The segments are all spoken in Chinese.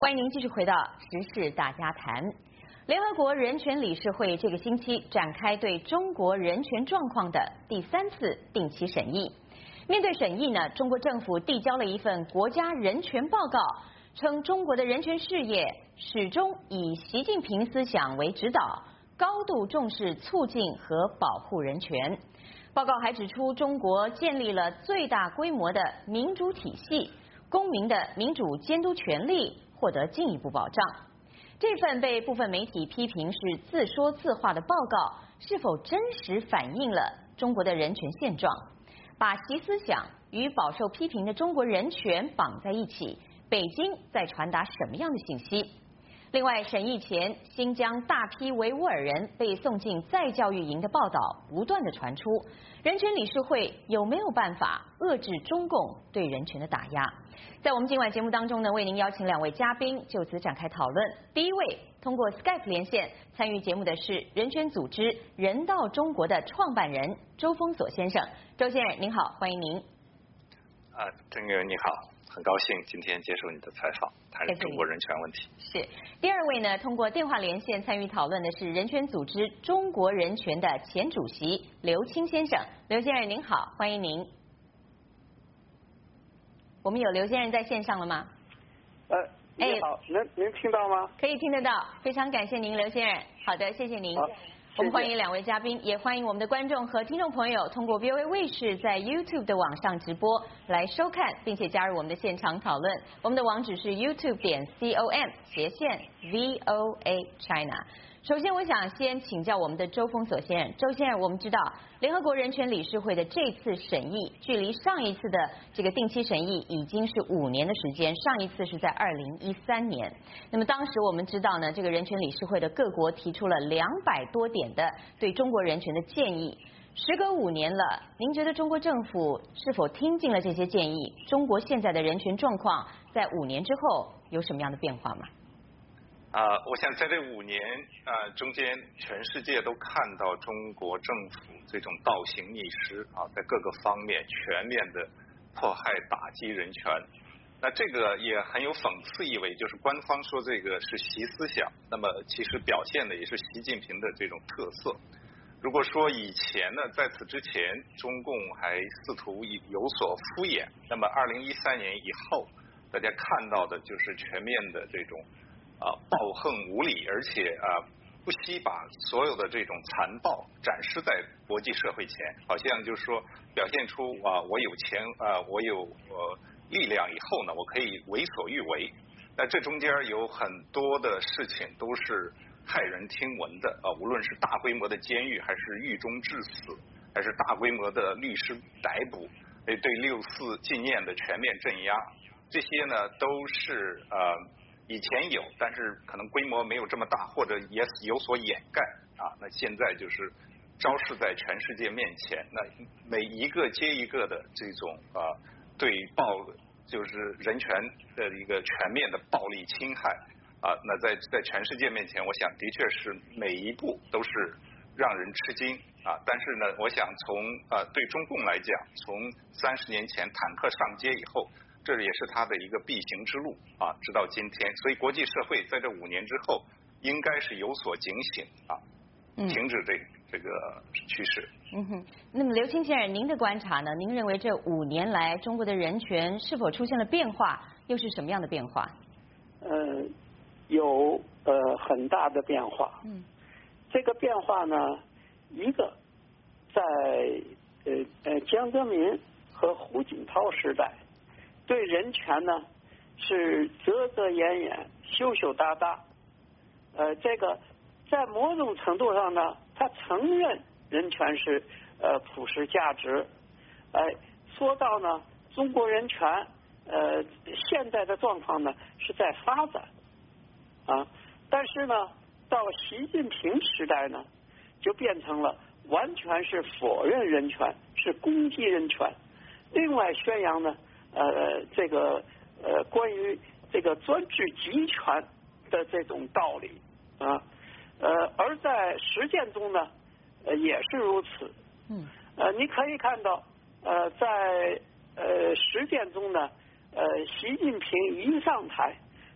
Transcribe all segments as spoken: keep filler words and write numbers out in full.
欢迎您继续回到时事大家谈。联合国人权理事会这个星期展开对中国人权状况的第三次定期审议。面对审议呢，中国政府递交了一份国家人权报告，称中国的人权事业始终以习近平思想为指导，高度重视促进和保护人权。报告还指出，中国建立了最大规模的民主体系，公民的民主监督权利获得进一步保障。这份被部分媒体批评是自说自话的报告，是否真实反映了中国的人权现状？把习思想与饱受批评的中国人权绑在一起，北京在传达什么样的信息？另外，审议前，新疆大批维吾尔人被送进再教育营的报道不断的传出，人权理事会有没有办法遏制中共对人权的打压？在我们今晚节目当中呢，为您邀请两位嘉宾就此展开讨论。第一位通过 Skype 连线参与节目的是人权组织人道中国的创办人周峰锁先生。周先生您好，欢迎您。 啊，郑月你好，很高兴今天接受你的采访，谈中国人权问题。 是。第二位呢，通过电话连线参与讨论的是人权组织中国人权的前主席刘清先生。刘先生您好，欢迎您。我们有刘先生在线上了吗？ 呃，你好，能能听到吗？ 可以听得到，非常感谢您，刘先生。好的，谢谢您。 好， 我们欢迎两位嘉宾，也欢迎我们的观众和听众朋友通过 V O A 卫视在 YouTube 的网上直播来收看，并且加入我们的现场讨论。我们的网址是 YouTube 点 com 斜线 V O A China。首先，我想先请教我们的周峰锁先生。周先生，我们知道联合国人权理事会的这次审议，距离上一次的这个定期审议已经是五年的时间，上一次是在二零一三年。那么当时我们知道呢，这个人权理事会的各国提出了两百多点的对中国人权的建议。时隔五年了，您觉得中国政府是否听进了这些建议？中国现在的人权状况在五年之后有什么样的变化吗？ 啊、呃，我想在这五年啊、呃、中间，全世界都看到中国政府这种倒行逆施啊，在各个方面全面的迫害打击人权。那这个也很有讽刺意味，就是官方说这个是习思想，那么其实表现的也是习近平的这种特色。如果说以前呢，在此之前，中共还试图有所敷衍，那么二零一三年以后，大家看到的就是全面的这种。啊，暴横无理，而且啊，不惜把所有的这种残暴展示在国际社会前，好像就是说表现出啊，我有钱啊，我有呃力量以后呢，我可以为所欲为。那这中间有很多的事情都是骇人听闻的啊，无论是大规模的监狱，还是狱中致死，还是大规模的律师逮捕，对六四纪念的全面镇压，这些呢都是呃。以前有，但是可能规模没有这么大，或者也有所掩盖啊。那现在就是昭示在全世界面前，那每一个接一个的这种呃对暴就是人权的一个全面的暴力侵害啊。那在在全世界面前，我想的确是每一步都是让人吃惊啊。但是呢，我想从呃对中共来讲，从三十年前坦克上街以后。这也是他的一个必行之路啊，直到今天，所以国际社会在这五年之后，应该是有所警醒啊，停止这这个趋势。 嗯哼，那么刘清先生，您的观察呢？您认为这五年来中国的人权是否出现了变化？又是什么样的变化？ 呃，有呃很大的变化。嗯，这个变化呢，一个在呃呃江泽民和胡锦涛时代。对人权呢是遮遮掩掩、羞羞答答，呃，这个在某种程度上呢，他承认人权是呃普世价值，呃，说到呢中国人权呃现在的状况呢是在发展啊，但是呢到习近平时代呢就变成了完全是否认人权，是攻击人权，另外宣扬呢。呃，这个呃，关于这个专制集权的这种道理啊，呃，而在实践中呢，呃，也是如此。嗯。呃，你可以看到，呃，在呃实践中呢，呃，习近平一上台，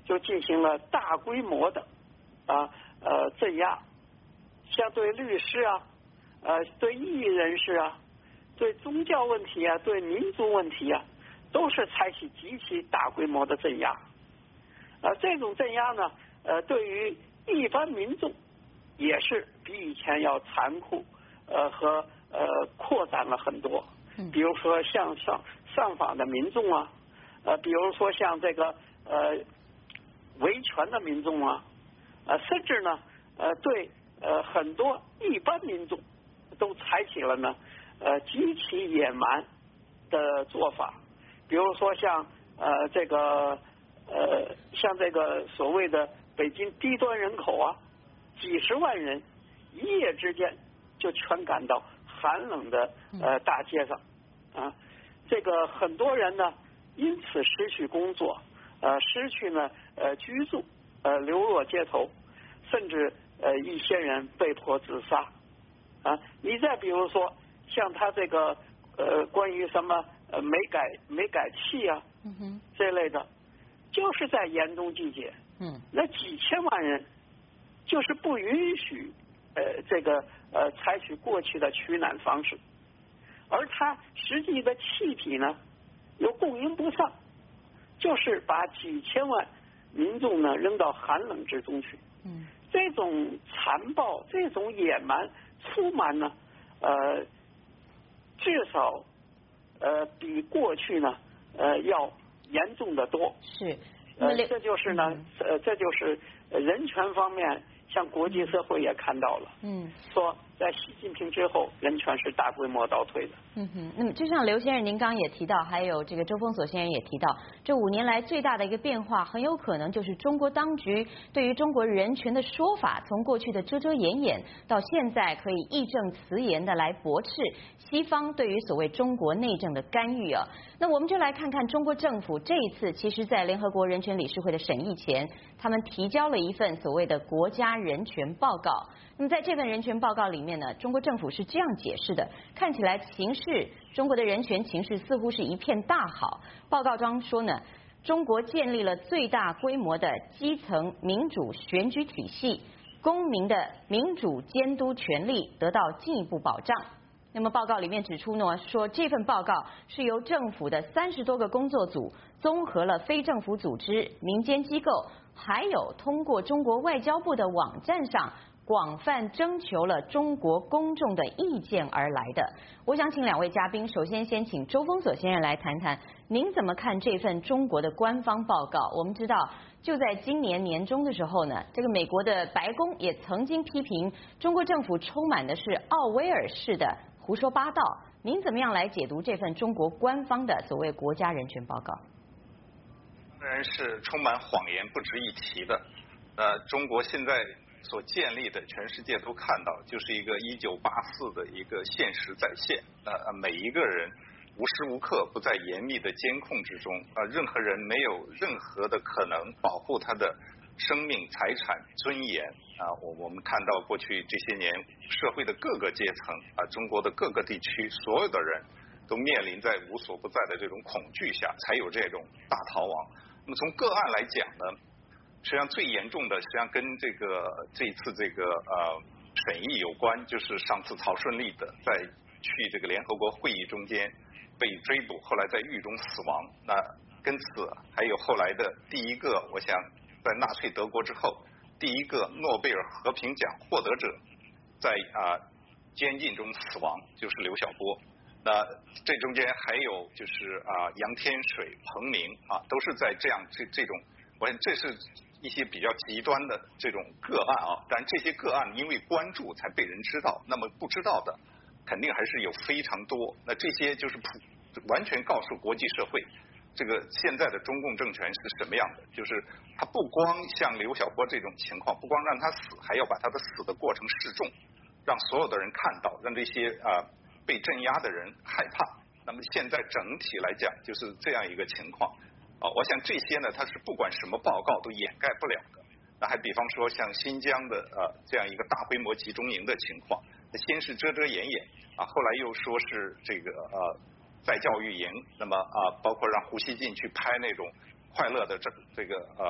就进行了大规模的啊呃镇压，像对律师啊，呃对异议人士啊，对宗教问题啊，对民族问题啊，都是采取极其大规模的镇压。啊，这种镇压呢，呃，对于一般民众也是比以前要残酷，呃和呃扩展了很多。比如说像上上访的民众啊，呃，比如说像这个呃维权的民众啊，呃，甚至呢，呃，对呃很多一般民众都采取了呢呃极其野蛮的做法，比如说像呃这个呃像这个所谓的北京低端人口啊，几十万人一夜之间就全赶到寒冷的呃大街上啊，这个很多人呢因此失去工作，呃失去呢呃居住，呃流落街头，甚至呃一些人被迫自杀啊。你再比如说像他这个呃关于什么呃煤改煤改气啊，嗯哼，这类的，就是在严冬季节，嗯，那几千万人就是不允许呃这个呃采取过去的取暖方式，而它实际的气体呢又供应不上，就是把几千万民众呢扔到寒冷之中去。嗯，这种残暴、这种野蛮、粗蛮呢，呃，至少呃比过去呢呃要严重的多。 是， 呃，这就是呢，呃，这就是人权方面，像国际社会也看到了，嗯，说在习近平之后，人权是大规模倒退的。 嗯哼，那么就像刘先生您刚刚也提到，还有这个周峰锁先生也提到，这五年来最大的一个变化，很有可能就是中国当局对于中国人权的说法，从过去的遮遮掩掩，到现在可以义正辞严的来驳斥西方对于所谓中国内政的干预啊。那我们就来看看中国政府这一次，其实在联合国人权理事会的审议前，他们提交了一份所谓的国家人权报告。那么在这份人权报告里面呢，中国政府是这样解释的，看起来情势，中国的人权情势似乎是一片大好。报告中说呢，中国建立了最大规模的基层民主选举体系，公民的民主监督权利得到进一步保障。那么报告里面指出呢，说这份报告是由政府的三十多个工作组综合了非政府组织、民间机构，还有通过中国外交部的网站上广泛征求了中国公众的意见而来的。我想请两位嘉宾，首先先请周峰锁先生来谈谈，您怎么看这份中国的官方报告？我们知道，就在今年年中的时候呢，这个美国的白宫也曾经批评中国政府充满的是奥威尔式的胡说八道。您怎么样来解读这份中国官方的所谓国家人权报告？ 当然是充满谎言不值一提的。呃，中国现在所建立的，全世界都看到，就是一个一九八四的一个现实再现。呃，每一个人无时无刻不在严密的监控之中，呃，任何人没有任何的可能保护他的生命、财产、尊严。啊，我我们看到过去这些年，社会的各个阶层啊，中国的各个地区，所有的人都面临在无所不在的这种恐惧下，才有这种大逃亡。那么从个案来讲呢，实际上最严重的，实际上跟这个这一次这个呃审议有关，就是上次曹顺利的在去这个联合国会议中间被追捕，后来在狱中死亡。那跟此还有后来的第一个，我想在纳粹德国之后，第一个诺贝尔和平奖获得者在啊、呃、监禁中死亡，就是刘晓波。那这中间还有就是啊、呃、杨天水、彭明啊，都是在这样这这种，我想这是一些比较极端的这种个案啊。但这些个案因为关注才被人知道，那么不知道的肯定还是有非常多。那这些就是普完全告诉国际社会，这个现在的中共政权是什么样的？就是他不光像刘晓波这种情况，不光让他死，还要把他的死的过程示众，让所有的人看到，让这些啊、呃、被镇压的人害怕。那么现在整体来讲就是这样一个情况啊。我想这些呢，它是不管什么报告都掩盖不了的。那还比方说像新疆的呃这样一个大规模集中营的情况，先是遮遮掩掩啊，后来又说是这个呃。再教育营，那么啊，包括让胡锡进去拍那种快乐的这这个呃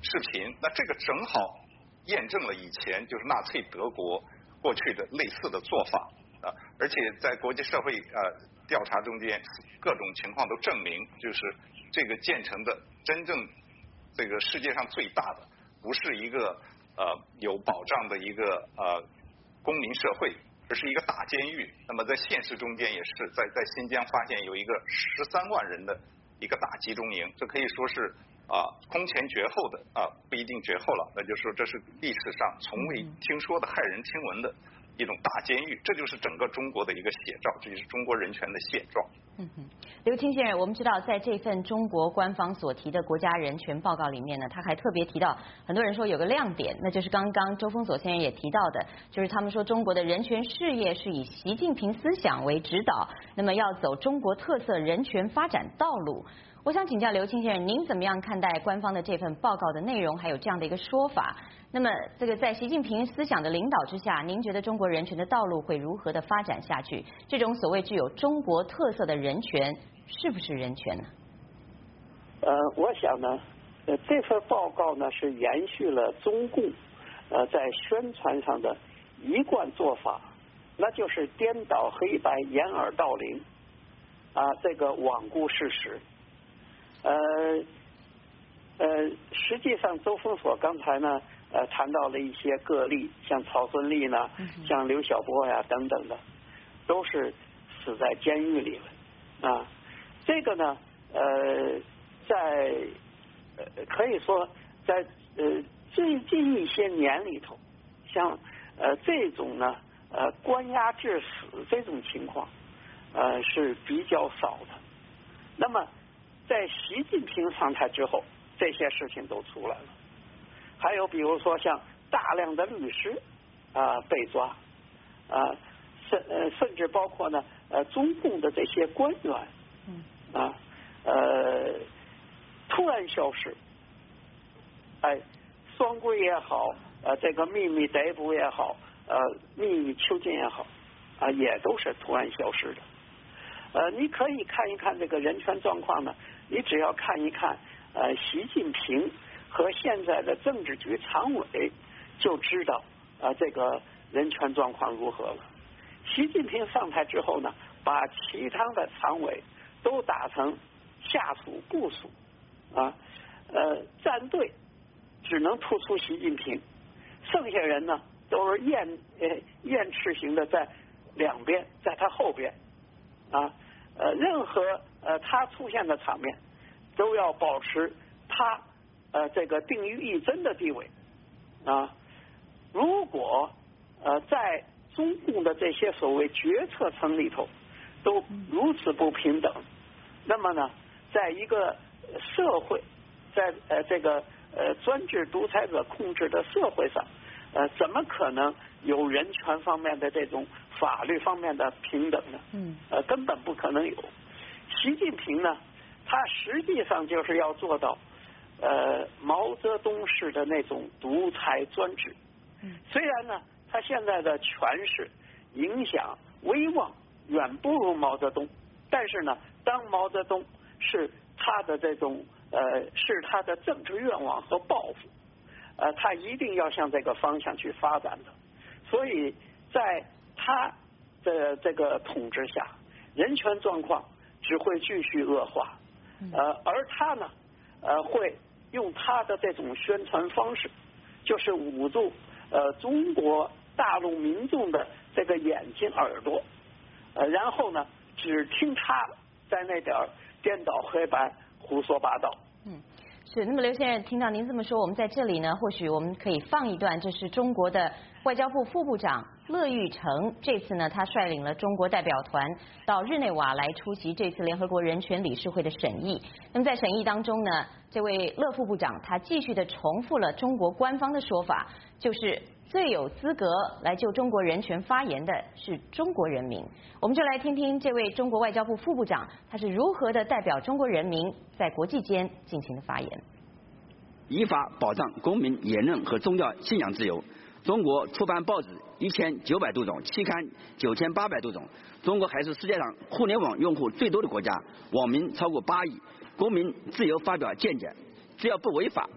视频，那这个正好验证了以前就是纳粹德国过去的类似的做法啊，而且在国际社会呃调查中间，各种情况都证明，就是这个建成的真正这个世界上最大的，不是一个呃有保障的一个呃公民社会，而是一个大监狱。那么在现实中间也是在在新疆发现有一个十三万人的一个大集中营，这可以说是啊空前绝后的啊不一定绝后了，那就是说这是历史上从未听说的骇人听闻的一种大监狱，这就是整个中国的一个写照，这就是中国人权的现状。 嗯哼，刘清先生，我们知道在这份中国官方所提的国家人权报告里面呢，他还特别提到，很多人说有个亮点，那就是刚刚周峰锁先生也提到的，就是他们说中国的人权事业是以习近平思想为指导，那么要走中国特色人权发展道路。我想请教刘清先生，您怎么样看待官方的这份报告的内容，还有这样的一个说法？那么，这个在习近平思想的领导之下，您觉得中国人权的道路会如何的发展下去？这种所谓具有中国特色的人权，是不是人权呢？ 呃，我想呢，呃，这份报告呢是延续了中共呃在宣传上的一贯做法，那就是颠倒黑白、掩耳盗铃啊，这个罔顾事实。呃呃，实际上周峰锁刚才呢呃谈到了一些个例，像曹孙俪呢，像刘晓波呀等等的，都是死在监狱里了啊。这个呢呃在呃可以说在呃最近一些年里头，像呃这种呢呃关押致死这种情况呃是比较少的。那么在习近平上台之后，这些事情都出来了。还有比如说像大量的律师啊、呃、被抓啊，甚呃甚至包括呢呃中共的这些官员啊呃突然消失，哎，双规也好，呃这个秘密逮捕也好，呃秘密囚禁也好啊，也都是突然消失的。呃，你可以看一看这个人权状况呢，你只要看一看呃习近平和现在的政治局常委，就知道啊、呃、这个人权状况如何了。习近平上台之后呢，把其他的常委都打成下属部属啊，呃站队只能突出习近平，剩下人呢都是雁呃雁翅型的在两边，在他后边啊。呃，任何呃他出现的场面，都要保持他呃这个定于一尊的地位啊。如果呃在中共的这些所谓决策层里头都如此不平等，那么呢，在一个社会，在呃这个呃专制独裁者控制的社会上，呃怎么可能有人权方面的这种法律方面的平等呢？嗯，呃，根本不可能有。习近平呢，他实际上就是要做到，呃，毛泽东式的那种独裁专制。嗯，虽然呢，他现在的权势、影响、威望远不如毛泽东，但是呢，当毛泽东是他的这种呃，是他的政治愿望和抱负，呃，他一定要向这个方向去发展的。所以在他的这个统治下，人权状况只会继续恶化，呃，而他呢，呃，会用他的这种宣传方式，就是捂住呃中国大陆民众的这个眼睛耳朵，呃，然后呢，只听他在那点儿颠倒黑白、胡说八道。 嗯。是，那么刘先生，听到您这么说，我们在这里呢，或许我们可以放一段，这是中国的外交部副部长乐玉成，这次呢，他率领了中国代表团到日内瓦来出席这次联合国人权理事会的审议。那么在审议当中呢，这位乐副部长他继续的重复了中国官方的说法，就是最有资格来就中国人权发言的是中国人民。我们就来听听这位中国外交部副部长他是如何的代表中国人民在国际间进行的发言。 依法保障公民言论和宗教信仰自由。中国出版报纸一千九百多种，期刊九千八百多种。中国还是世界上互联网用户最多的国家，网民超过八亿。公民自由发表见解，只要不违法，都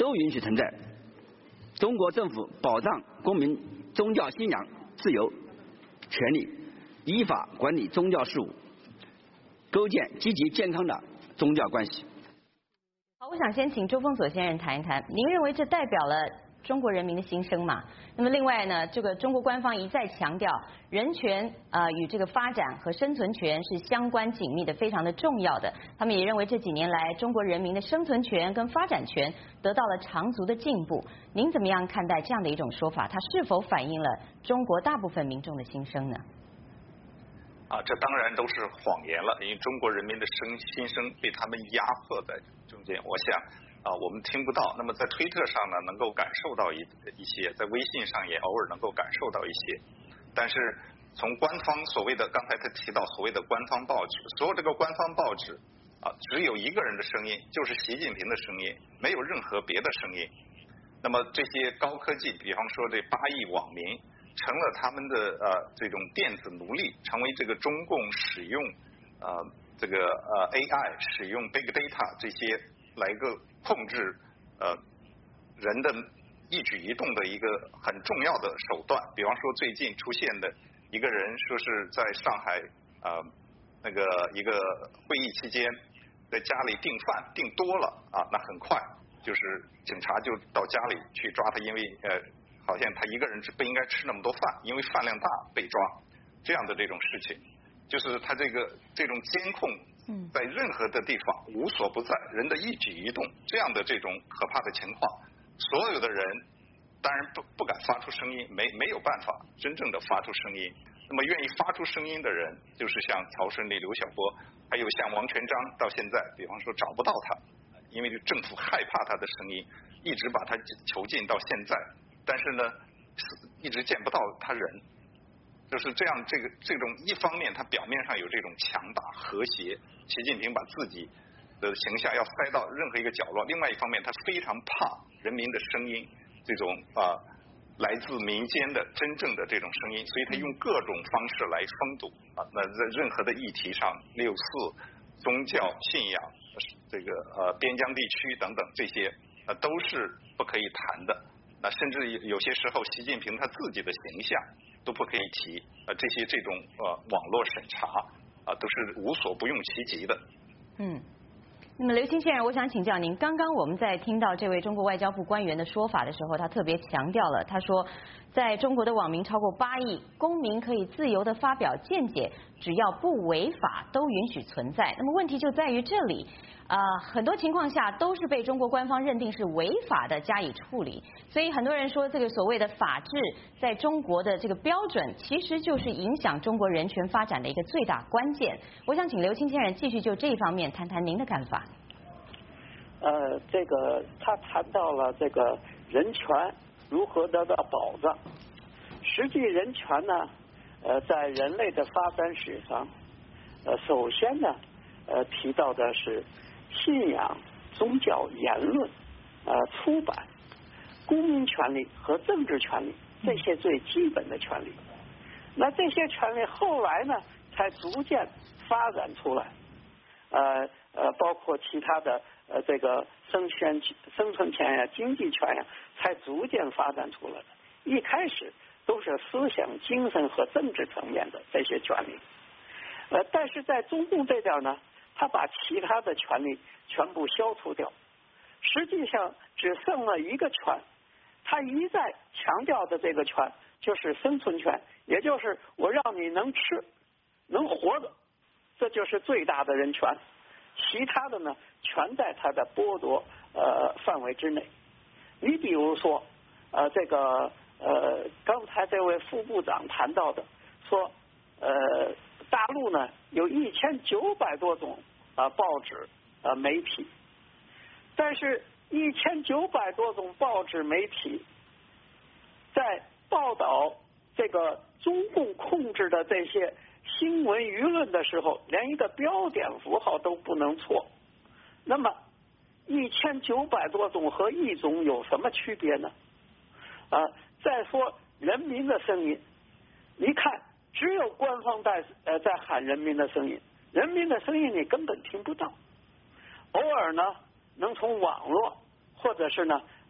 都允许存在。中国政府保障公民宗教信仰自由权利，依法管理宗教事务，构建积极健康的宗教关系。 好，我想先请周峰锁先生谈一谈，您认为这代表了中国人民的心声嘛？那么另外呢，这个中国官方一再强调人权呃与这个发展和生存权是相关紧密的，非常的重要的。他们也认为这几年来中国人民的生存权跟发展权得到了长足的进步。您怎么样看待这样的一种说法？它是否反映了中国大部分民众的心声呢？ 啊，这当然都是谎言了，因为中国人民的声心声被他们压迫在中间。我想啊，我们听不到。那么在推特上呢，能够感受到一一些，在微信上也偶尔能够感受到一些。但是从官方所谓的，刚才他提到所谓的官方报纸，所有这个官方报纸啊，只有一个人的声音，就是习近平的声音，没有任何别的声音。那么这些高科技，比方说这八亿网民，成了他们的呃这种电子奴隶，成为这个中共使用呃这个呃 A I 使用 Big Data 这些来个控制呃人的一举一动的一个很重要的手段。比方说最近出现的一个人说是在上海呃那个一个会议期间在家里订饭订多了啊，那很快就是警察就到家里去抓他，因为呃好像他一个人不应该吃那么多饭，因为饭量大被抓，这样的这种事情，就是他这个这种监控在任何的地方无所不在，人的一举一动，这样的这种可怕的情况，所有的人当然不不敢发出声音，没没有办法真正的发出声音。那么愿意发出声音的人，就是像曹顺利、刘晓波，还有像王全璋，到现在比方说找不到他，因为政府害怕他的声音，一直把他囚禁到现在。但是呢，一直见不到他人，就是这样。这个这种一方面，他表面上有这种强大和谐，习近平把自己的形象要塞到任何一个角落；另外一方面，他非常怕人民的声音，这种啊、呃、来自民间的真正的这种声音，所以他用各种方式来封堵啊。那在任何的议题上，六四、宗教信仰、这个呃边疆地区等等这些呃都是不可以谈的。啊，甚至有些时候，习近平他自己的形象都不可以提，呃，这些这种呃网络审查啊，都是无所不用其极的。 嗯，那么刘清先生，我想请教您，刚刚我们在听到这位中国外交部官员的说法的时候，他特别强调了，他说，在中国的网民超过八亿，公民可以自由地发表见解，只要不违法，都允许存在。那么问题就在于这里。啊、呃，很多情况下都是被中国官方认定是违法的加以处理，所以很多人说这个所谓的法治在中国的这个标准，其实就是影响中国人权发展的一个最大关键。我想请刘清先生继续就这一方面谈谈您的看法。 呃，这个他谈到了这个人权如何得到保障，实际人权呢，呃，在人类的发展史上，呃，首先呢，呃，提到的是信仰、宗教、言论、呃出版、公民权利和政治权利，这些最基本的权利。那这些权利后来呢，才逐渐发展出来，呃呃，包括其他的呃这个生权、生存权呀、经济权呀，才逐渐发展出来的。一开始都是思想、精神和政治层面的这些权利，呃，但是在中共这边呢，他把其他的权利全部消除掉，实际上只剩了一个权，他一再强调的这个权就是生存权，也就是我让你能吃能活着，这就是最大的人权，其他的呢全在他的剥夺呃范围之内。你比如说呃这个呃刚才这位副部长谈到的说呃大陆呢有一千九百多种啊、呃、报纸啊、呃、媒体，但是一千九百多种报纸媒体在报道这个中共控制的这些新闻舆论的时候，连一个标点符号都不能错。那么一千九百多种和一种有什么区别呢？啊，再说人民的声音，你看只有官方在呃在喊人民的声音，人民的声音你根本听不到，偶尔呢能从网络或者是呢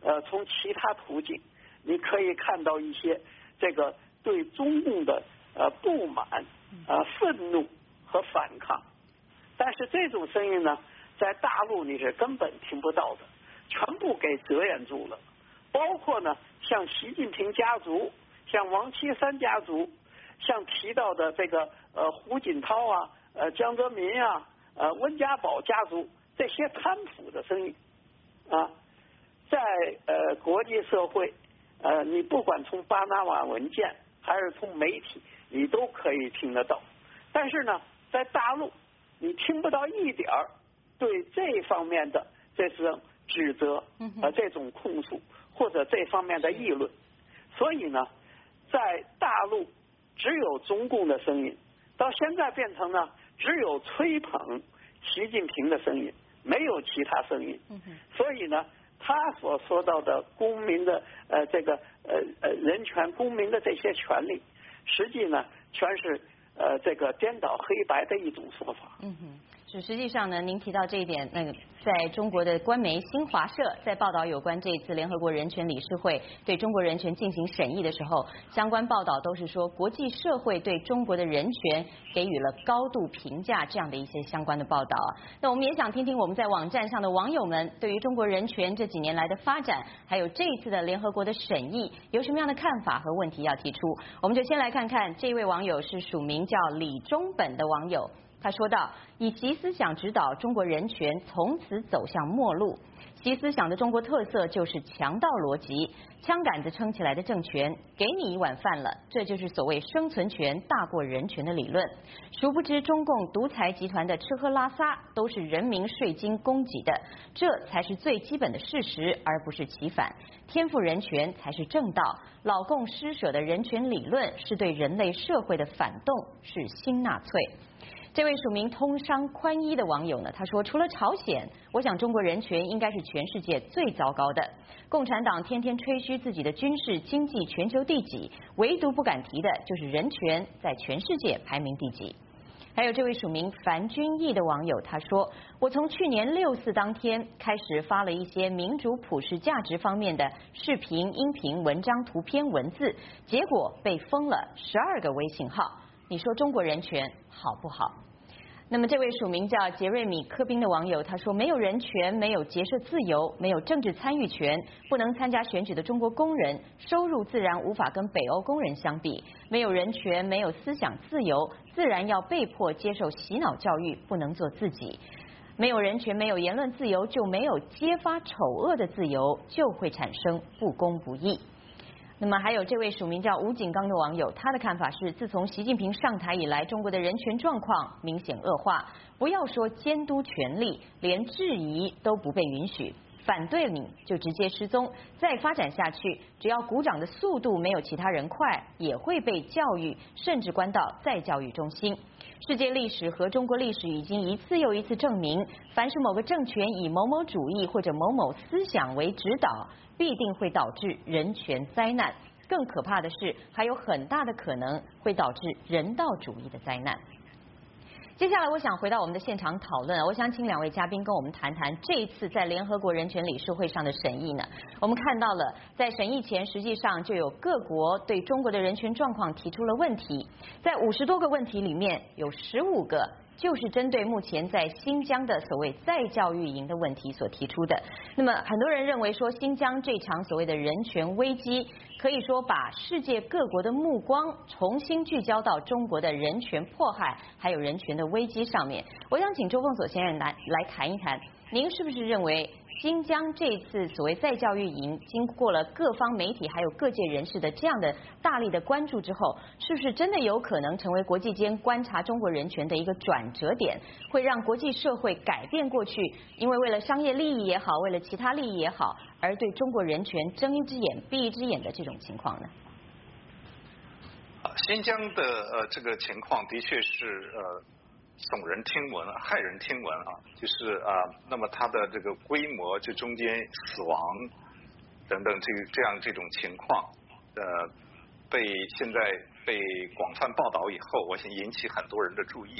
呃，从其他途径，你可以看到一些这个对中共的呃不满、呃愤怒和反抗，但是这种声音呢，在大陆你是根本听不到的，全部给遮掩住了。包括呢，像习近平家族、像王岐山家族、像提到的这个呃胡锦涛啊、呃江泽民啊、呃温家宝家族这些贪腐的声音啊，在呃国际社会，呃你不管从巴拿马文件还是从媒体，你都可以听得到。但是呢，在大陆你听不到一点儿对这方面的这种指责和这种控诉或者这方面的议论，所以呢，在大陆只有中共的声音，到现在变成呢只有吹捧习近平的声音，没有其他声音。所以呢，他所说到的公民的呃这个呃呃人权、公民的这些权利，实际呢全是呃这个颠倒黑白的一种说法。 嗯哼。是，实际上呢，您提到这一点，那个在中国的官媒新华社在报道有关这一次联合国人权理事会对中国人权进行审议的时候，相关报道都是说国际社会对中国的人权给予了高度评价，这样的一些相关的报道。那我们也想听听我们在网站上的网友们对于中国人权这几年来的发展，还有这一次的联合国的审议有什么样的看法和问题要提出。我们就先来看看这一位网友是署名叫李中本的网友。他说道，以习思想指导中国人权从此走向末路。习思想的中国特色就是强盗逻辑，枪杆子撑起来的政权，给你一碗饭了，这就是所谓生存权大过人权的理论。殊不知中共独裁集团的吃喝拉撒都是人民税金供给的，这才是最基本的事实，而不是其反。天赋人权才是正道，老共施舍的人权理论是对人类社会的反动，是新纳粹。这位署名通商宽衣的网友呢，他说，除了朝鲜，我想中国人权应该是全世界最糟糕的。共产党天天吹嘘自己的军事经济全球第几，唯独不敢提的就是人权在全世界排名第几。还有这位署名樊君毅的网友，他说，我从去年六四当天开始发了一些民主普世价值方面的视频、音频、文章、图片、文字，结果被封了十二个微信号。你说中国人权好不好？那么这位署名叫杰瑞米科宾的网友，他说，没有人权，没有结社自由，没有政治参与权，不能参加选举的中国工人收入自然无法跟北欧工人相比。没有人权，没有思想自由，自然要被迫接受洗脑教育，不能做自己。没有人权，没有言论自由，就没有揭发丑恶的自由，就会产生不公不义。那么还有这位署名叫吴景刚的网友，他的看法是，自从习近平上台以来，中国的人权状况明显恶化，不要说监督权力，连质疑都不被允许，反对你就直接失踪，再发展下去，只要鼓掌的速度没有其他人快，也会被教育，甚至关到再教育中心。世界历史和中国历史已经一次又一次证明，凡是某个政权以某某主义或者某某思想为指导，必定会导致人权灾难。更可怕的是，还有很大的可能会导致人道主义的灾难。接下来我想回到我们的现场讨论，我想请两位嘉宾跟我们谈谈这一次在联合国人权理事会上的审议呢。我们看到了，在审议前实际上就有各国对中国的人权状况提出了问题，在五十多个问题里面有十五个就是针对目前在新疆的所谓再教育营的问题所提出的。那么很多人认为说，新疆这场所谓的人权危机，可以说把世界各国的目光重新聚焦到中国的人权迫害还有人权的危机上面。我想请周凤所先生来来谈一谈，您是不是认为新疆这次所谓再教育营经过了各方媒体还有各界人士的这样的大力的关注之后，是不是真的有可能成为国际间观察中国人权的一个转折点，会让国际社会改变过去因为为了商业利益也好，为了其他利益也好，而对中国人权睁一只眼闭一只眼的这种情况呢？ 新疆的呃这个情况的确是呃耸人听闻、骇人听闻啊，就是啊、呃，那么它的这个规模，这中间死亡等等这个这样这种情况，呃，被现在被广泛报道以后，我想引起很多人的注意。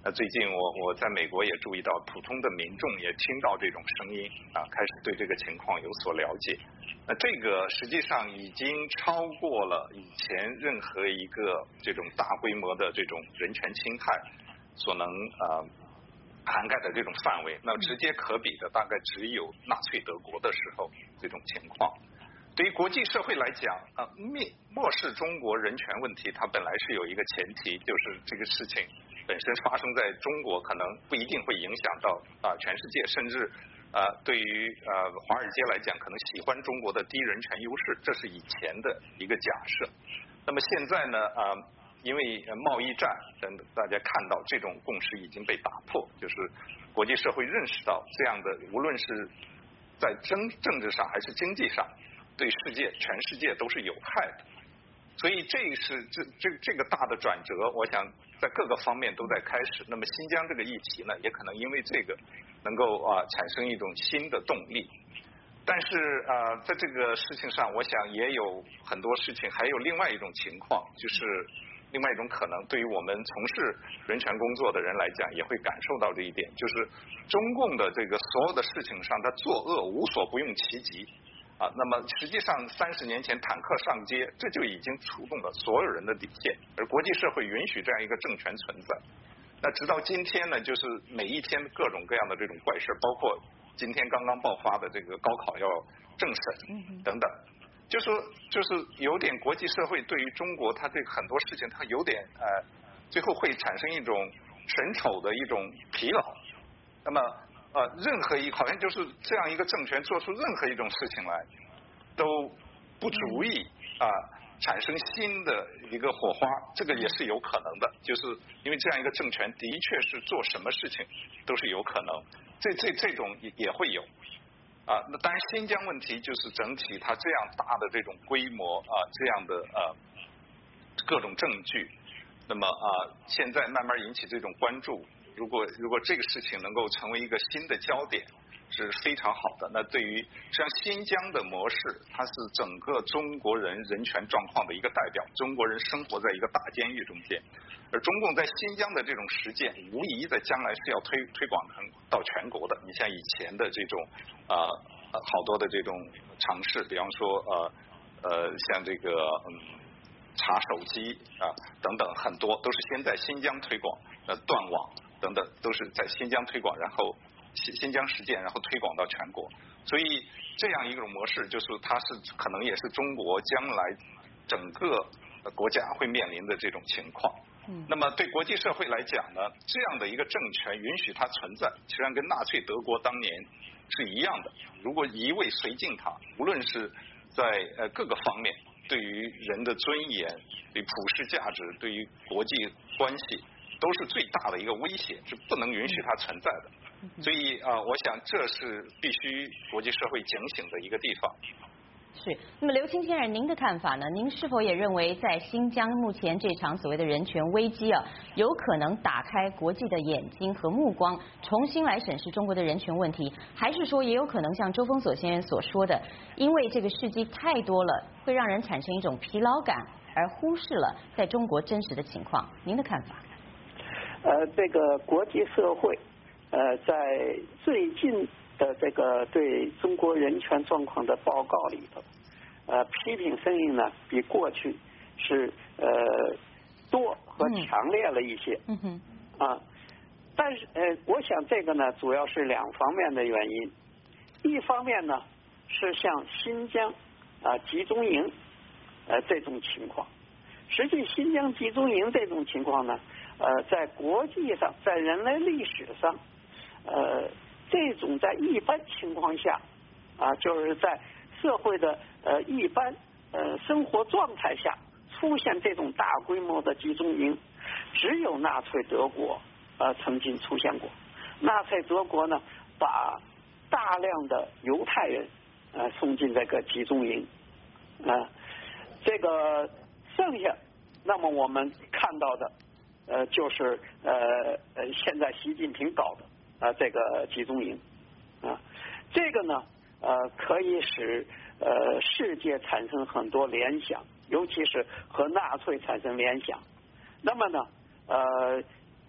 那最近我我在美国也注意到，普通的民众也听到这种声音啊，开始对这个情况有所了解。那这个实际上已经超过了以前任何一个这种大规模的这种人权侵害所能呃涵盖的这种范围。那直接可比的大概只有纳粹德国的时候这种情况。对于国际社会来讲，啊，蔑漠视中国人权问题，它本来是有一个前提，就是这个事情本身发生在中国，可能不一定会影响到啊全世界，甚至呃对于呃华尔街来讲，可能喜欢中国的低人权优势，这是以前的一个假设。那么现在呢，啊，因为贸易战等等，大家看到这种共识已经被打破，就是国际社会认识到这样的，无论是在政政治上还是经济上，对世界全世界都是有害的。所以这是这这这个大的转折，我想在各个方面都在开始。那么新疆这个议题呢，也可能因为这个能够啊产生一种新的动力。但是啊，在这个事情上，我想也有很多事情，还有另外一种情况，就是另外一种可能，对于我们从事人权工作的人来讲，也会感受到这一点，就是中共的这个所有的事情上，他作恶无所不用其极。啊，那么实际上三十年前坦克上街，这就已经触动了所有人的底线，而国际社会允许这样一个政权存在。那直到今天呢，就是每一天各种各样的这种怪事，包括今天刚刚爆发的这个高考要政审等等，就说就是有点国际社会对于中国，它对很多事情它有点呃，最后会产生一种审丑的一种疲劳。那么。呃，任何一好像就是这样一个政权做出任何一种事情来，都不足以啊、呃、产生新的一个火花，这个也是有可能的，就是因为这样一个政权的确是做什么事情都是有可能，这这这种也也会有啊。那当然，新疆问题就是整体它这样大的这种规模啊，这样的呃各种证据，那么啊现在慢慢引起这种关注。如果如果这个事情能够成为一个新的焦点，是非常好的。那对于像新疆的模式，它是整个中国人人权状况的一个代表。中国人生活在一个大监狱中间，而中共在新疆的这种实践，无疑在将来是要推推广到全国的。你像以前的这种啊呃好多的这种尝试，比方说呃呃像这个嗯查手机啊等等，很多都是先在新疆推广，呃断网。等等都是在新疆推广，然后新新疆实践，然后推广到全国。所以这样一种模式，就是它是可能也是中国将来整个国家会面临的这种情况。嗯。那么对国际社会来讲呢，这样的一个政权允许它存在，实际上跟纳粹德国当年是一样的。如果一味绥靖它，无论是在呃各个方面，对于人的尊严、对普世价值、对于国际关系。都是最大的一个威胁，是不能允许它存在的。所以啊、呃，我想这是必须国际社会警醒的一个地方。 是。那么刘清先生，您的看法呢？您是否也认为，在新疆目前这场所谓的人权危机啊，有可能打开国际的眼睛和目光，重新来审视中国的人权问题？还是说，也有可能像周峰锁先生所说的，因为这个事迹太多了，会让人产生一种疲劳感，而忽视了在中国真实的情况？您的看法？ 呃，这个国际社会，呃，在最近的这个对中国人权状况的报告里头，呃，批评声音呢比过去是呃多和强烈了一些。嗯哼。啊，但是呃，我想这个呢，主要是两方面的原因。一方面呢，是像新疆啊集中营呃这种情况。实际新疆集中营这种情况呢。呃，在国际上，在人类历史上，呃，这种在一般情况下，啊，就是在社会的呃一般呃生活状态下出现这种大规模的集中营，只有纳粹德国呃曾经出现过。纳粹德国呢，把大量的犹太人呃送进这个集中营，啊、呃，这个剩下，那么我们看到的。呃，就是呃呃，现在习近平搞的啊、呃，这个集中营啊，这个呢呃，可以使呃世界产生很多联想，尤其是和纳粹产生联想。那么呢，呃，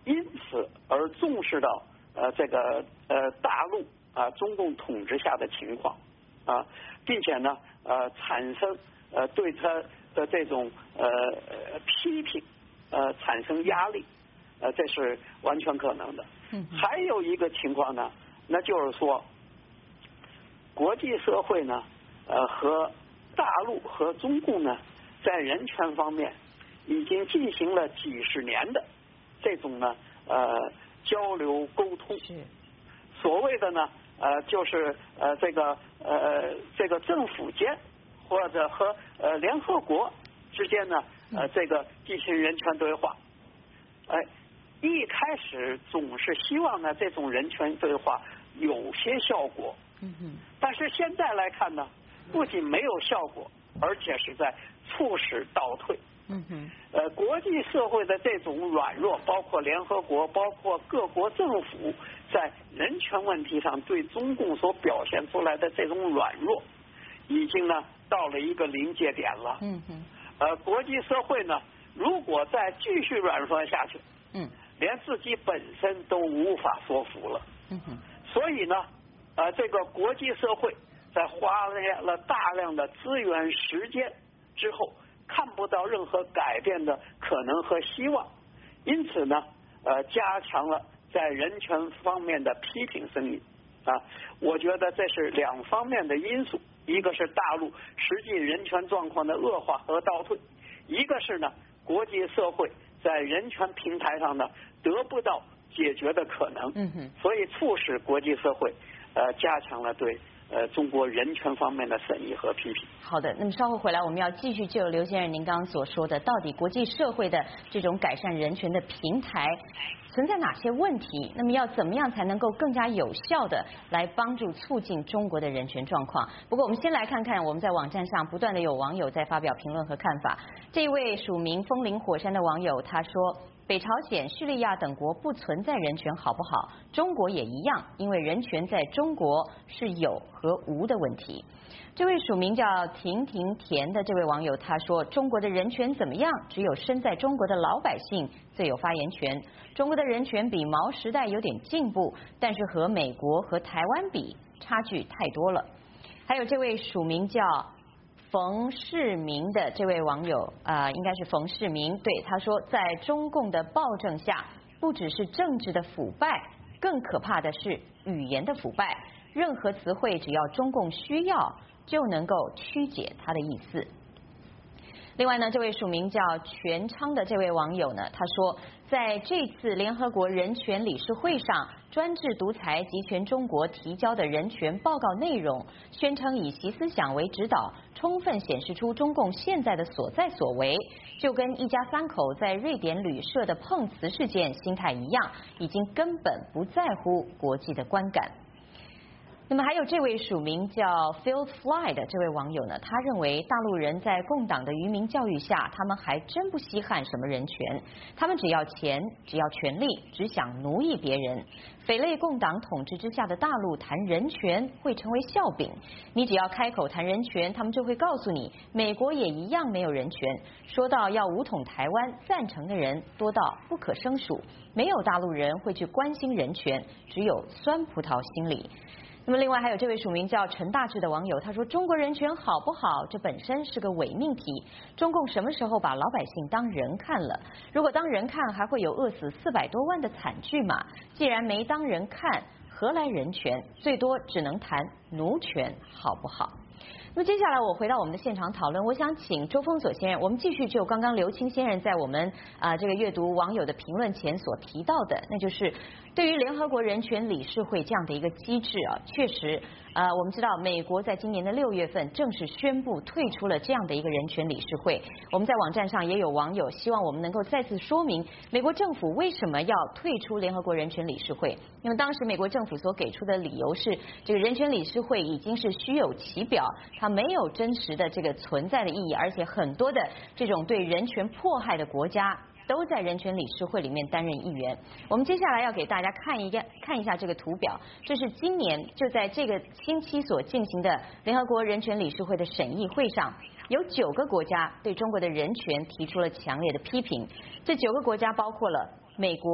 因此而重视到呃这个呃大陆啊中共统治下的情况啊，并且呢呃产生呃对他的这种呃批评呃产生压力，呃这是完全可能的。嗯，还有一个情况呢，那就是说国际社会呢呃和大陆和中共呢在人权方面已经进行了几十年的这种呢呃交流沟通。是所谓的呢呃就是呃这个呃这个政府间或者和呃联合国之间呢呃这个进行人权对话。哎，一开始总是希望呢这种人权对话有些效果。嗯哼。但是现在来看呢，不仅没有效果，而且是在促使倒退。嗯哼。呃，国际社会的这种软弱，包括联合国，包括各国政府在人权问题上对中共所表现出来的这种软弱，已经呢到了一个临界点了。嗯哼。呃，国际社会呢，如果再继续软弱下去，嗯，连自己本身都无法说服了。嗯哼。所以呢，呃，这个国际社会在花了大量的资源时间之后，看不到任何改变的可能和希望，因此呢，呃，加强了在人权方面的批评声音啊。我觉得这是两方面的因素，一个是大陆实际人权状况的恶化和倒退，一个是呢国际社会在人权平台上呢得不到解决的可能。嗯哼。所以促使国际社会呃加强了对呃，中国人权方面的审议和批评。 好的，那么稍后回来，我们要继续就刘先生您刚刚所说的，到底国际社会的这种改善人权的平台存在哪些问题？那么要怎么样才能够更加有效的来帮助促进中国的人权状况？不过我们先来看看我们在网站上不断的有网友在发表评论和看法。这一位署名风林火山的网友他说，北朝鲜、叙利亚等国不存在人权好不好？中国也一样，因为人权在中国是有和无的问题。这位署名叫婷婷甜的这位网友他说，中国的人权怎么样？只有身在中国的老百姓最有发言权。中国的人权比毛时代有点进步，但是和美国和台湾比差距太多了。还有这位署名叫冯世明的这位网友啊、呃，应该是冯世明，对，他说，在中共的暴政下，不只是政治的腐败，更可怕的是语言的腐败。任何词汇只要中共需要，就能够曲解它的意思。另外呢，这位署名叫全昌的这位网友呢，他说，在这次联合国人权理事会上，专制独裁集权中国提交的人权报告内容，宣称以习思想为指导，充分显示出中共现在的所在所为，就跟一家三口在瑞典旅社的碰瓷事件心态一样，已经根本不在乎国际的观感。那么还有这位署名叫 Field Fly 的这位网友呢，他认为大陆人在共党的愚民教育下，他们还真不稀罕什么人权，他们只要钱，只要权力，只想奴役别人。匪类共党统治之下的大陆谈人权会成为笑柄，你只要开口谈人权，他们就会告诉你，美国也一样没有人权。说到要武统台湾，赞成的人多到不可胜数，没有大陆人会去关心人权，只有酸葡萄心理。那么另外还有这位署名叫陈大志的网友，他说，中国人权好不好，这本身是个伪命题。中共什么时候把老百姓当人看了？如果当人看，还会有饿死四百多万的惨剧吗？既然没当人看，何来人权？最多只能谈奴权好不好？那么接下来我回到我们的现场讨论，我想请周峰锁先生，我们继续就刚刚刘清先生在我们啊、呃、这个阅读网友的评论前所提到的，那就是对于联合国人权理事会这样的一个机制啊，确实呃我们知道美国在今年的六月份正式宣布退出了这样的一个人权理事会。我们在网站上也有网友希望我们能够再次说明美国政府为什么要退出联合国人权理事会，因为当时美国政府所给出的理由是，这个人权理事会已经是虚有其表，它没有真实的这个存在的意义，而且很多的这种对人权迫害的国家都在人权理事会里面担任议员。我们接下来要给大家看一个看一下这个图表，这是今年就在这个星期所进行的联合国人权理事会的审议会上，有九个国家对中国的人权提出了强烈的批评。这九个国家包括了美国、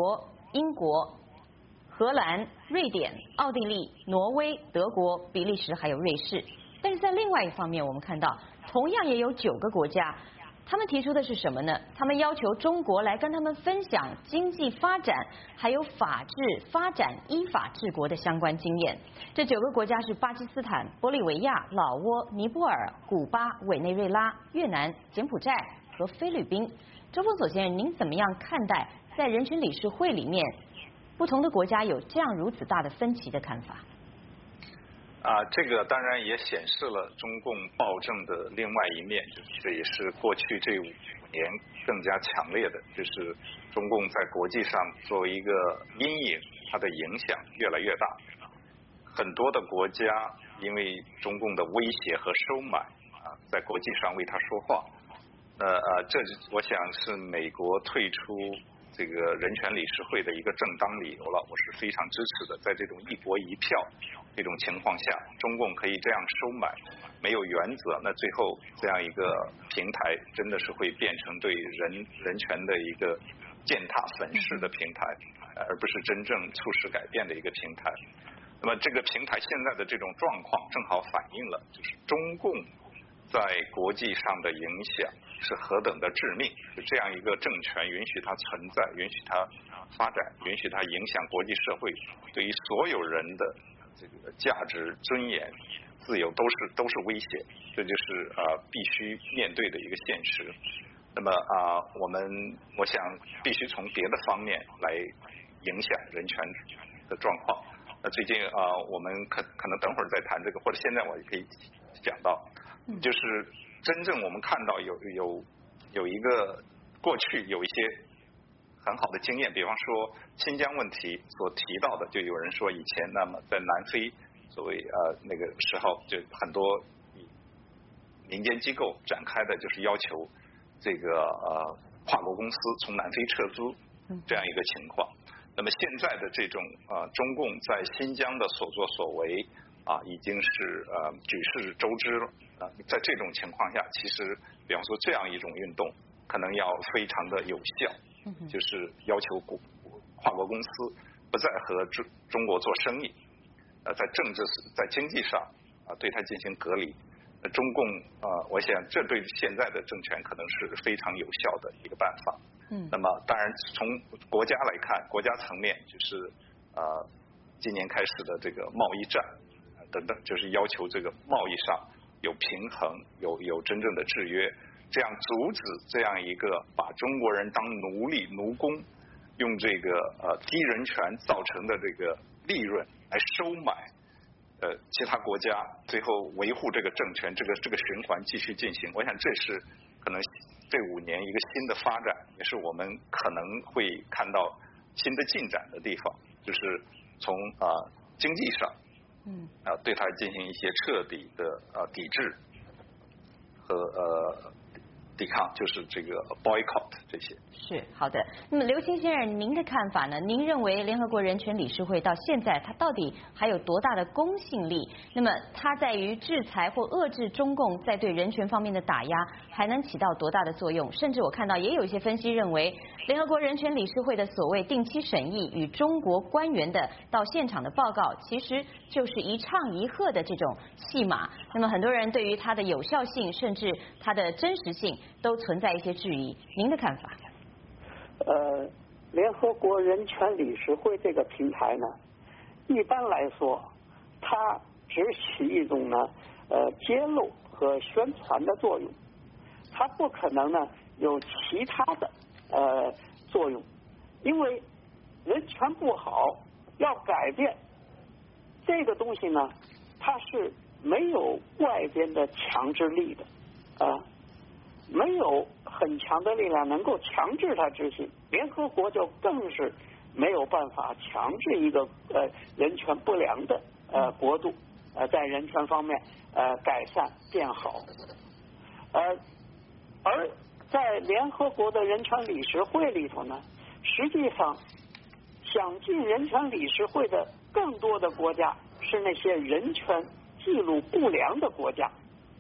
英国、荷兰、瑞典、奥地利、挪威、德国、比利时还有瑞士。但是在另外一方面，我们看到同样也有九个国家，他们提出的是什么呢？他们要求中国来跟他们分享经济发展还有法治发展依法治国的相关经验。这九个国家是巴基斯坦、玻利维亚、老挝、尼泊尔、古巴、委内瑞拉、越南、柬埔寨和菲律宾。周峰所先生，您怎么样看待在人权理事会里面不同的国家有这样如此大的分歧的看法？ 啊，这个当然也显示了中共暴政的另外一面，就是这也是过去这五年更加强烈的，就是中共在国际上作为一个阴影，它的影响越来越大。很多的国家因为中共的威胁和收买啊，在国际上为它说话。呃呃，这我想是美国退出这个人权理事会的一个正当理由了，我是非常支持的。在这种一国一票这种情况下，中共可以这样收买，没有原则，那最后这样一个平台真的是会变成对人人权的一个践踏粉饰的平台，而不是真正促使改变的一个平台。那么这个平台现在的这种状况，正好反映了就是中共在国际上的影响是何等的致命。就这样一个政权允许它存在，允许它发展，允许它影响国际社会，对于所有人的这个价值、尊严、自由都是都是威胁，这就是呃必须面对的一个现实。那么啊、呃，我们我想必须从别的方面来影响人权的状况。那最近啊、呃，我们可可能等会儿再谈这个，或者现在我也可以讲到，就是真正我们看到有有有一个过去有一些很好的经验，比方说新疆问题所提到的，就有人说以前那么在南非所谓呃那个时候，就很多民间机构展开的就是要求这个呃跨国公司从南非撤资这样一个情况。那么现在的这种呃中共在新疆的所作所为啊，已经是呃举世周知了啊。在这种情况下，其实比方说这样一种运动，可能要非常的有效，就是要求国跨国公司不再和中中国做生意，呃，在政治在经济上啊对它进行隔离。中共呃，我想这对现在的政权可能是非常有效的一个办法。嗯，那么当然从国家来看，国家层面就是呃今年开始的这个贸易战等等，就是要求这个贸易上有平衡，有有真正的制约，这样阻止这样一个把中国人当奴隶奴工，用这个呃低人权造成的这个利润来收买呃其他国家，最后维护这个政权，这个这个循环继续进行。我想这是可能这五年一个新的发展，也是我们可能会看到新的进展的地方，就是从啊、呃、经济上，嗯啊、呃、对它进行一些彻底的呃抵制和呃抵抗，就是这个 boycott 这些。 是好的。那么刘清先生，您的看法呢？您认为联合国人权理事会到现在它到底还有多大的公信力？那么它在于制裁或遏制中共在对人权方面的打压，还能起到多大的作用？甚至我看到也有一些分析认为，联合国人权理事会的所谓定期审议与中国官员的到现场的报告，其实就是一唱一和的这种戏码。那么很多人对于它的有效性，甚至它的真实性，都存在一些质疑。您的看法？ 呃，联合国人权理事会这个平台呢，一般来说，它只起一种呢呃揭露和宣传的作用，它不可能呢有其他的呃作用，因为人权不好要改变这个东西呢，它是没有外边的强制力的啊。呃没有很强的力量能够强制它执行，联合国就更是没有办法强制一个呃人权不良的呃国度呃在人权方面呃改善变好，呃而在联合国的人权理事会里头呢，实际上想进人权理事会的更多的国家是那些人权记录不良的国家。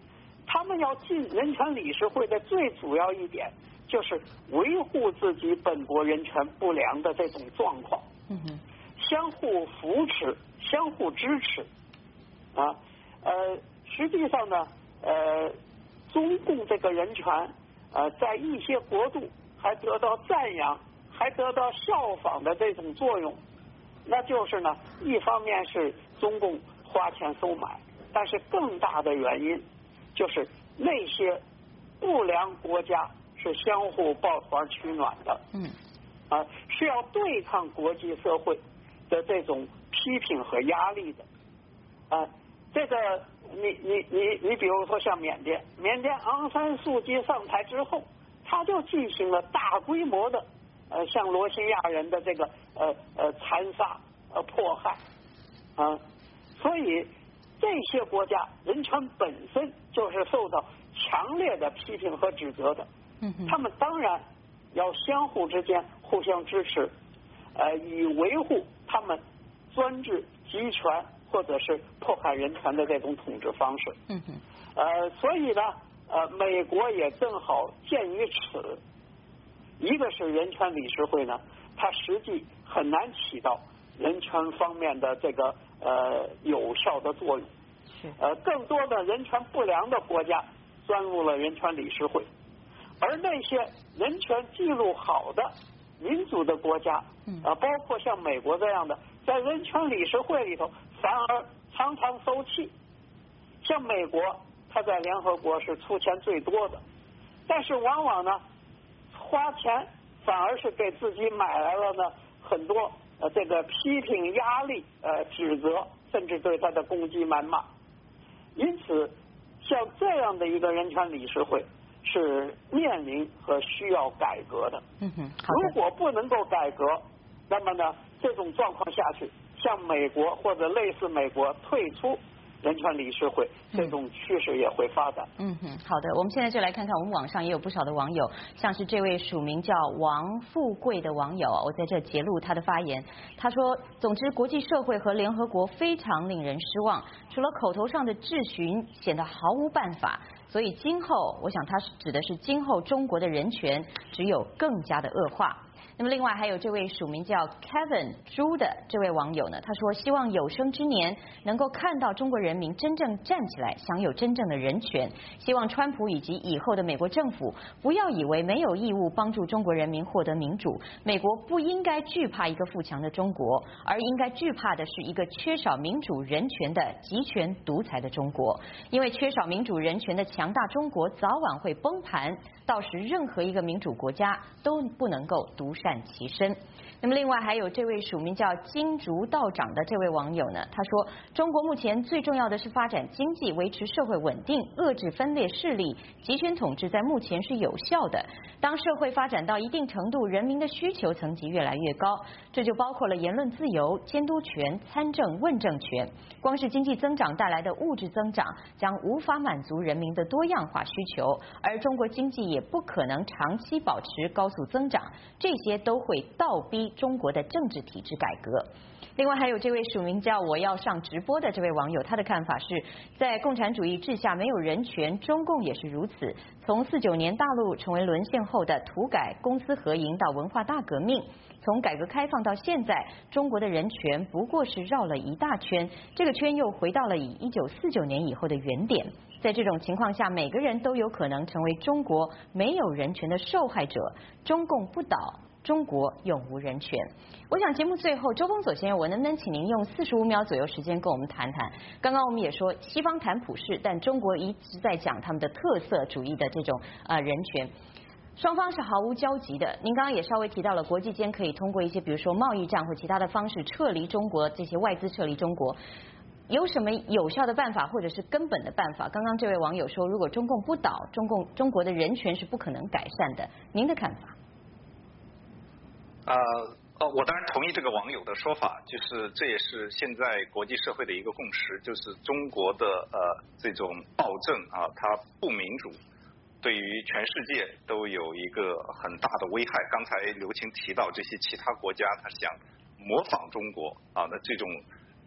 他们要进人权理事会的最主要一点就是维护自己本国人权不良的这种状况， 嗯哼， 相互扶持，相互支持，啊，呃，实际上呢，呃，中共这个人权，呃，在一些国度还得到赞扬，还得到效仿的这种作用，那就是呢，一方面是中共花钱收买，但是更大的原因就是那些不良国家是相互抱团取暖的， 嗯， 啊，是要对抗国际社会的这种批评和压力的，啊，这个你你你你比如说像缅甸，缅甸昂山素季上台之后，他就进行了大规模的呃向罗兴亚人的这个呃呃残杀呃迫害，啊，所以这些国家人权本身就是受到强烈的批评和指责的， 嗯， 他们当然要相互之间互相支持，呃，以维护他们专制集权或者是迫害人权的这种统治方式。 嗯哼， 呃，所以呢，呃，美国也正好鉴于此，一个是人权理事会呢，它实际很难起到人权方面的这个呃有效的作用。 是。 呃，更多的人权不良的国家钻入了人权理事会，而那些人权记录好的民主的国家，啊，包括像美国这样的，在人权理事会里头反而常常收气。像美国，它在联合国是出钱最多的，但是往往呢，花钱反而是给自己买来了呢很多呃这个批评、压力、呃指责，甚至对他的攻击、谩骂。因此，像这样的一个人权理事会是面临和需要改革的。 嗯哼， 如果不能够改革，那么呢，这种状况下去，像美国或者类似美国退出人权理事会，这种趋势也会发展。 嗯哼，好的，我们现在就来看看，我们网上也有不少的网友，像是这位署名叫王富贵的网友，我在这截录他的发言。他说，总之国际社会和联合国非常令人失望，除了口头上的质询，显得毫无办法。所以今后，我想他指的是今后中国的人权只有更加的恶化。那么另外还有这位署名叫 Kevin 朱的这位网友呢，他说希望有生之年能够看到中国人民真正站起来，享有真正的人权。希望川普以及以后的美国政府不要以为没有义务帮助中国人民获得民主，美国不应该惧怕一个富强的中国，而应该惧怕的是一个缺少民主人权的集权独裁的中国。因为缺少民主人权的强大中国早晚会崩盘，到时任何一个民主国家都不能够独善其身。那么另外还有这位署名叫金竹道长的这位网友呢，他说中国目前最重要的是发展经济，维持社会稳定，遏制分裂势力，集权统治在目前是有效的。当社会发展到一定程度，人民的需求层级越来越高，这就包括了言论自由、监督权、参政问政权。光是经济增长带来的物质增长将无法满足人民的多样化需求，而中国经济也不可能长期保持高速增长，这些都会倒逼中国的政治体制改革。另外还有这位署名叫我要上直播的这位网友，他的看法是在共产主义治下没有人权，中共也是如此。从四九年大陆成为沦陷后的土改、公私合营到文化大革命，从改革开放到现在，中国的人权不过是绕了一大圈，这个圈又回到了以一九四九年以后的原点。在这种情况下，每个人都有可能成为中国没有人权的受害者。中共不倒，中国永无人权。我想节目最后，周峰佐先生，我能不能请您用四十五秒左右时间跟我们谈谈？刚刚我们也说，西方谈普世，但中国一直在讲他们的特色主义的这种呃人权。双方是毫无交集的。您刚刚也稍微提到了，国际间可以通过一些，比如说贸易战或其他的方式撤离中国，这些外资撤离中国。有什么有效的办法，或者是根本的办法？刚刚这位网友说，如果中共不倒，中共中国的人权是不可能改善的。您的看法？ 呃呃，我当然同意这个网友的说法，就是这也是现在国际社会的一个共识，就是中国的呃这种暴政啊，它不民主，对于全世界都有一个很大的危害。刚才刘晴提到这些其他国家，他想模仿中国啊，那这种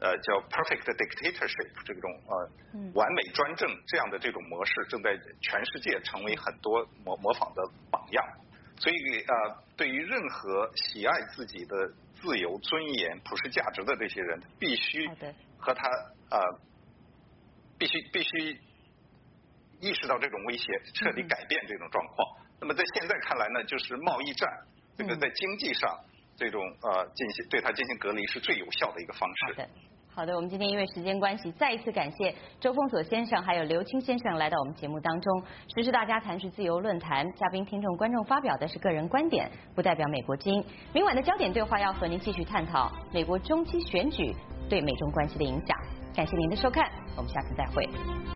呃叫 perfect dictatorship 这种呃完美专政这样的这种模式正在全世界成为很多模模仿的榜样。所以呃对于任何喜爱自己的自由、尊严、普世价值的这些人，必须和他呃必须必须意识到这种威胁，彻底改变这种状况。那么在现在看来呢，就是贸易战这个在经济上这种呃进行对它进行隔离是最有效的一个方式。 好的。好的，我们今天因为时间关系，再一次感谢周峰锁先生还有刘清先生来到我们节目当中。时事大家谈是自由论坛，嘉宾、听众、观众发表的是个人观点，不代表美国经。明晚的焦点对话要和您继续探讨美国中期选举对美中关系的影响。感谢您的收看，我们下次再会。